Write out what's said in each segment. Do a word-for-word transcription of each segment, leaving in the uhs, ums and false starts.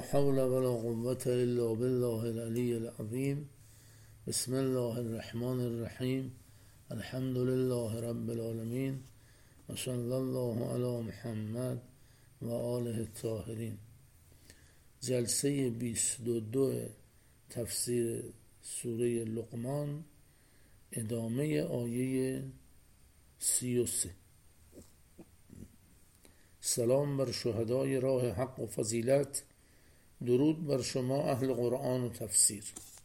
حول ولا قوة إلا بالله العلي العظيم. بسم الله الرحمن الرحیم. الحمد لله رب العالمین و صلی الله علی محمد و آله الطاهرین. جلسه بیست و دو تفسیر سوره لقمان، ادامه آیه سی و سه. سلام بر شهدای راه حق و فضیلت، درود بر شما اهل قرآن و تفسیر.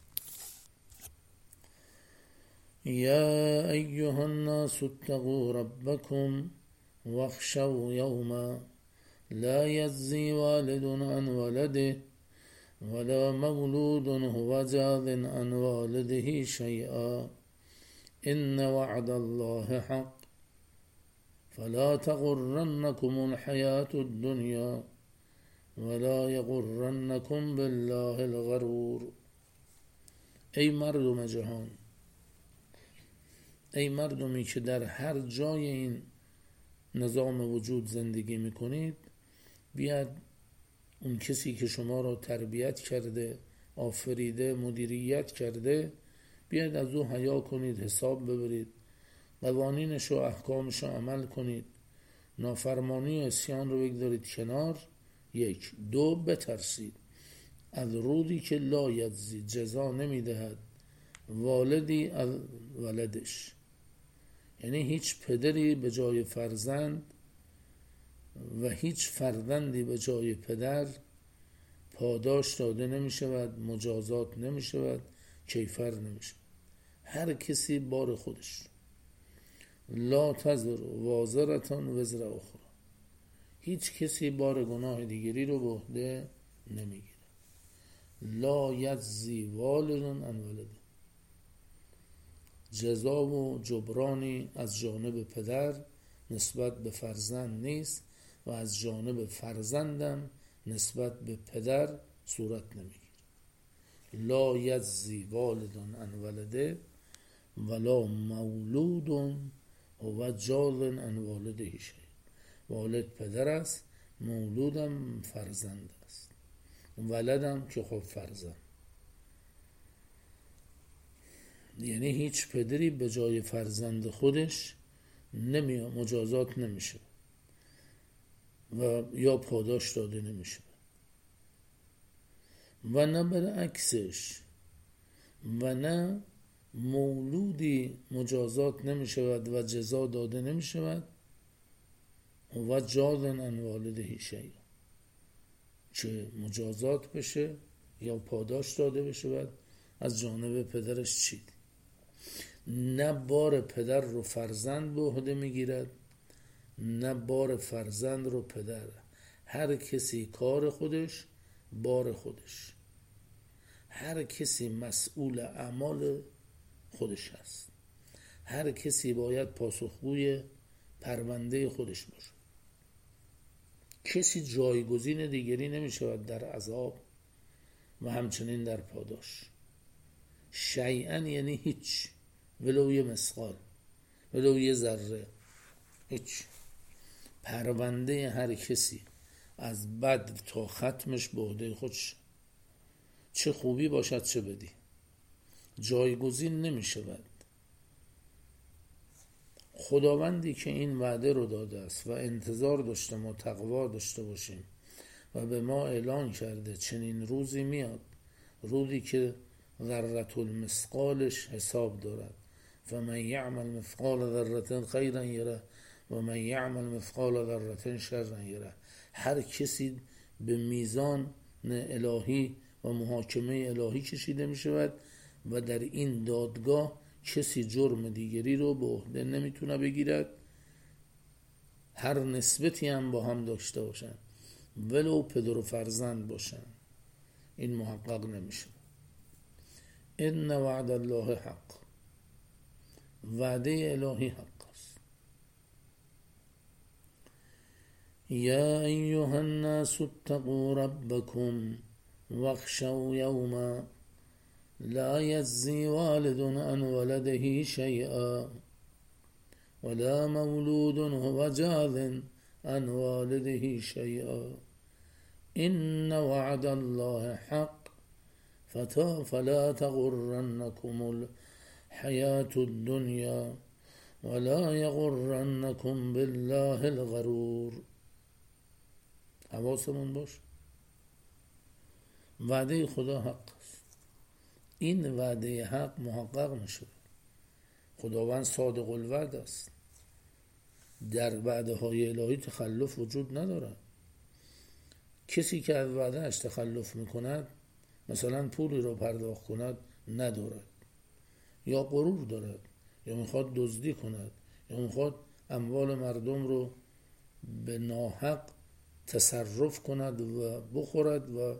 یا ایها الناس اتقوا ربکم واخشوا یوما لا یجزی والد عن ولده ولا مولود هو جاز عن والده شیئا ان وعد الله حق فلا تغرنكم الحياة الدنيا ولا يغرنكم بالله الغرور. ای مردم جهان، ای مردمی که در هر جای این نظام وجود زندگی میکنید، بیاد اون کسی که شما را تربیت کرده، آفریده، مدیریت کرده، بیاد از او حیا کنید، حساب ببرید، قوانینش و احکامش رو عمل کنید، نافرمانی و عصیان رو بگذارید کنار. یک. دو، بترسید از روزی که لا یجزی، جزا نمیدهد، والدی از ولدش، یعنی هیچ پدری به جای فرزند و هیچ فرزندی به جای پدر پاداش داده نمی شود، مجازات نمی شود، کیفر نمی شود. هر کسی بار خودش. لا تزر وازرتان وزر اخرى، هیچ کسی بار گناه دیگری رو به عهده نمیگیره. لا یجزی والد عن ولده، جزا و جبرانی از جانب پدر نسبت به فرزند نیست و از جانب فرزندم نسبت به پدر صورت نمیگیره. لا یجزی والد عن ولده ولا مولود هو جاز عن والده شیء. والد پدر است، مولودم فرزند است، ولدم که خب فرزند. یعنی هیچ پدری به جای فرزند خودش نمی مجازات نمیشه و یا پاداش داده نمیشه، و نه برعکسش، و نه مولودی مجازات نمی شود و جزا داده نمی شود و جازن عن والده شیء، چه مجازات بشه یا پاداش داده بشه از جانب پدرش چید. نه بار پدر رو فرزند به عهده میگیرد، نه بار فرزند رو پدر. هر کسی کار خودش، بار خودش. هر کسی مسئول اعمال خودش هست. هر کسی باید پاسخگوی پرونده خودش باشه. کسی جایگزین دیگری نمی شود در عذاب و همچنین در پاداش. شیئا یعنی هیچ، ولو یه مثقال، ولو یه ذره، هیچ. پرونده هر کسی از بد تا ختمش به عهده خودش، چه خوبی باشد چه بدی، جایگزین نمی شود. خداوندی که این وعده رو داده است و انتظار داشته ما تقوا داشته باشیم و به ما اعلان کرده چنین روزی میاد، روزی که ذره المثقالش حساب دارد. فمن یعمل مثقال ذره خیرا یره و من یعمل مثقال ذره شرا یره. هر کسی به میزان الهی و محاکمه الهی کشیده می شود و در این دادگاه کسی جرم دیگری رو به عهده نمیتونه بگیرد، هر نسبتی هم با هم داشته باشن، ولو پدر و فرزند باشن، این محقق نمیشه. ان وعد الله حق، وعده الهی حق است. یا ایها الناس اتقوا ربکم واخشوا یوما لا یجزی والد عن ولده شیئا ولا مولود هو جاز عن والده شیئا این وعد الله حق فتا فلا تغرنكم الحیات الدنیا ولا یغرنكم بالله الغرور. حواسمون باش، وعده خدا حق است. این وعده حق محقق میشه. خداوند صادق الوعد است. در وعده های الهی تخلف وجود ندارد. کسی که از وعدهش تخلف میکند، مثلا پولی رو پرداخت کند، ندارد، یا غرور دارد، یا میخواد دزدی کند، یا میخواد اموال مردم رو به ناحق تصرف کند و بخورد و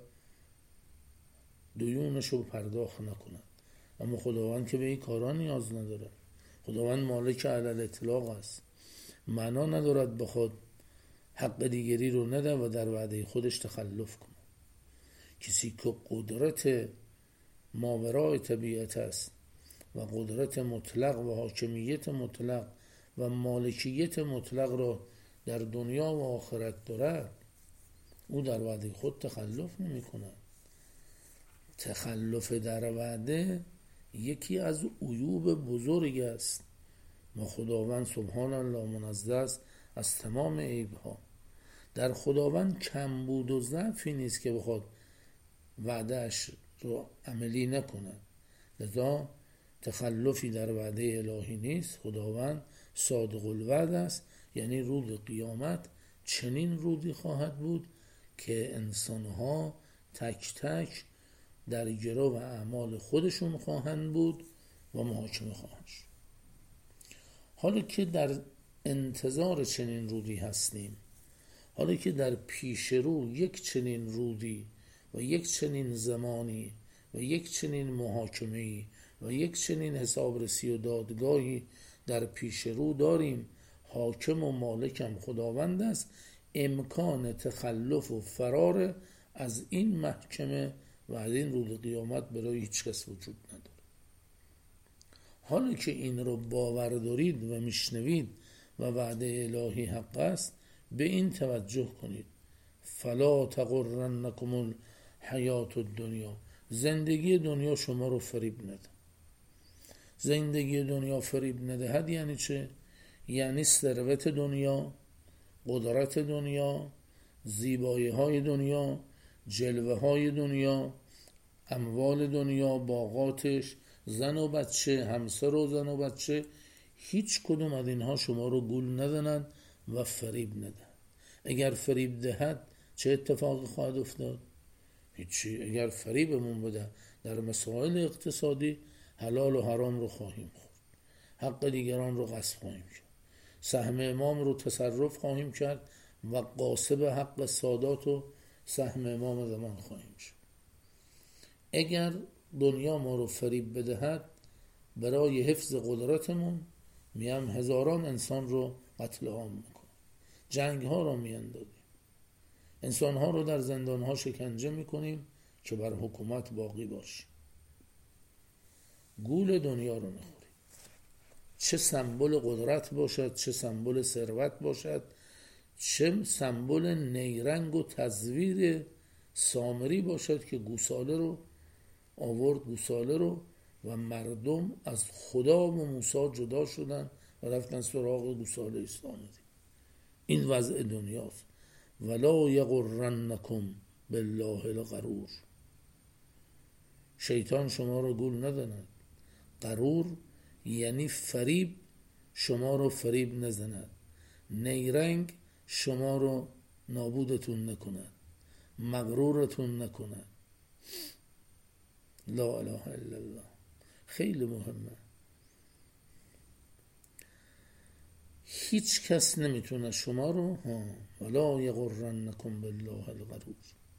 دیونش رو پرداخت نکند. اما خداوند که به این کارا نیاز نداره. خداوند مالک علی الاطلاق است. معنا ندارد بخواد حق دیگری رو نده و در وعده خودش تخلف کنه. کسی که قدرت ماورای طبیعت است و قدرت مطلق و حاکمیت مطلق و مالکیت مطلق را در دنیا و آخرت دارد، او در وعده خود تخلف نمی کند. تخلف در وعده یکی از عیوب بزرگ است و خداوند سبحان الله منزه است از تمام عیبها. در خداوند کمبود و ضعفی نیست که بخواد وعدهش رو عملی نکند. لذا تخلفی در وعده الهی نیست. خداوند صادق الوعد است، یعنی روز قیامت چنین روزی خواهد بود که انسانها تک تک در گرو و اعمال خودشون خواهند بود و محاکمه خواهند شد. حالا که در انتظار چنین روزی هستیم، حالا که در پیش رو یک چنین روزی و یک چنین زمانی و یک چنین محاکمه‌ای و یک چنین حسابرسی و دادگاهی در پیش رو داریم، حاکم و مالکم خداوند است، امکان تخلف و فرار از این محکمه و از این روز قیامت برای هیچ کس وجود نداره. حالا که این رو باور دارید و میشنوید و وعده الهی حق است، به این توجه کنید: فلا تغرنکم الحیات الدنیا. زندگی دنیا شما رو فریب نده. زندگی دنیا فریب ندهد یعنی چه؟ یعنی ثروت دنیا، قدرت دنیا، زیبایی های دنیا، جلوه های دنیا، اموال دنیا، باغاتش، زن و بچه، همسر و زن و بچه، هیچ کدوم از اینها شما رو گول ندهند و فریب ندهند. اگر فریب دهد چه اتفاقی خواهد افتاد؟ هیچی. اگر فریبمون بده در مسائل اقتصادی، حلال و حرام رو خواهیم خورد، حق دیگران رو غصب خواهیم کرد، سهم امام رو تصرف خواهیم کرد و غاصب حق سادات و سهم امام زمان خواهیم شد. اگر دنیا ما رو فریب بدهد، برای حفظ قدرتمون میم هزاران انسان رو قتل عام میکنه، جنگ ها رو میاندازیم، انسان ها رو در زندان ها شکنجه میکنیم که بر حکومت باقی باشیم. گول دنیا رو میخوریم. چه سمبل قدرت باشد، چه سمبل ثروت باشد، چه سمبل نیرنگ و تزویر سامری باشد که گوساله رو آورد، گوساله رو، و مردم از خدا و موسی جدا شدن و رفتن سراغ گوساله اسلامی. این وضع دنیاست. ولا یغرنکم بالله الغرور. شیطان شما رو گول ندهد. غرور یعنی فریب شما رو فریب نزند. نیرنگ شما رو نابودتون نکند، مغرورتون نکند. لا اله الا الله. خیلی مهمه. هیچ کس نمیتونه شما رو ها ولا یغرنکم بالله الغرور.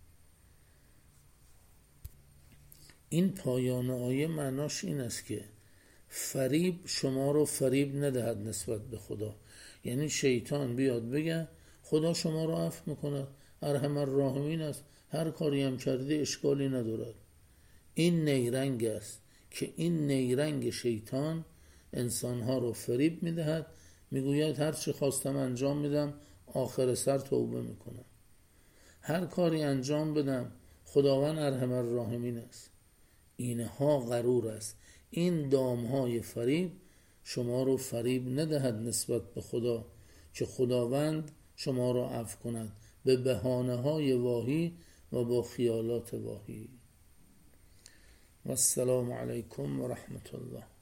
این پایان آیه معناش این است که فریب شما رو فریب ندهد نسبت به خدا. یعنی شیطان بیاد بگه خدا شما رو عفو میکنه، ارحم الراحمین است، هر کاری هم کردی اشکالی ندارد. این نیرنگ است که این نیرنگ شیطان انسانها رو فریب میدهد، میگوید هر چی خواستم انجام میدم، آخر سر توبه میکنم. هر کاری انجام بدم خداوند ارحم الراحمین است. اینها غرور است. این دامهای فریب شما رو فریب ندهد نسبت به خدا که خداوند شما رو عفو کند به بهانه‌های واهی و با خیالات واهی. و السلام علیکم و رحمت الله.